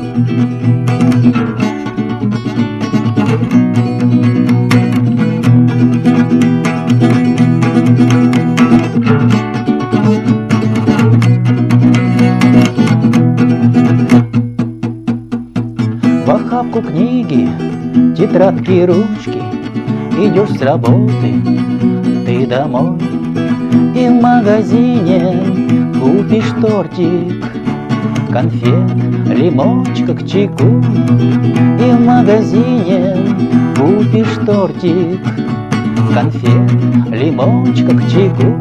В охапку книги, тетрадки, ручки, идешь с работы ты домой, и в магазине купишь тортик, конфет, лимончика к чайку. И в магазине купишь тортик, конфет, лимончика к чайку.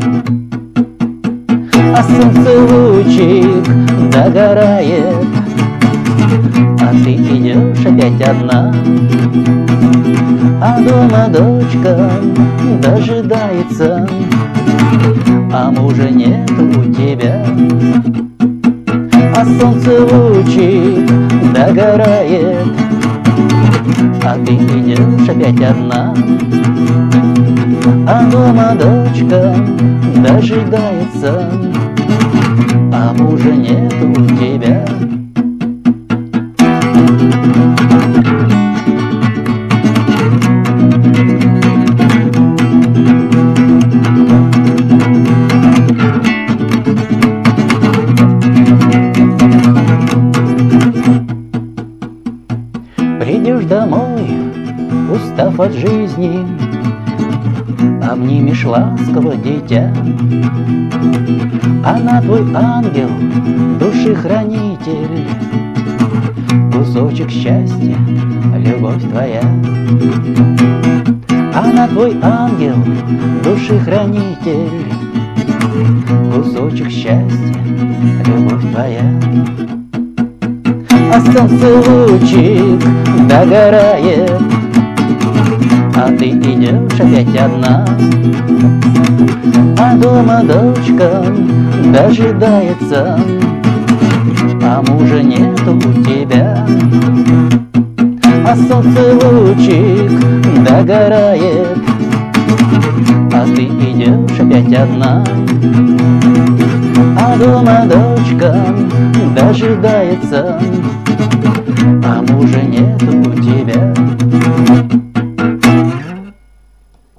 А солнце лучик догорает, а ты идешь опять одна, а дома дочка дожидается, а мужа нет у тебя. А солнце лучик догорает, а ты идешь опять одна, а дома дочка дожидается, а мужа нет у тебя. Придешь домой, устав от жизни, обнимешь ласково дитя. Она твой ангел, души-хранитель, кусочек счастья, любовь твоя. Она твой ангел, души-хранитель, кусочек счастья, любовь твоя. А солнце лучик догорает, а ты идешь опять одна, а дома дочка дожидается, а мужа нет у тебя. А солнце лучик догорает, а ты идешь опять одна, а дома дочка дожидается, а мужа нет у тебя.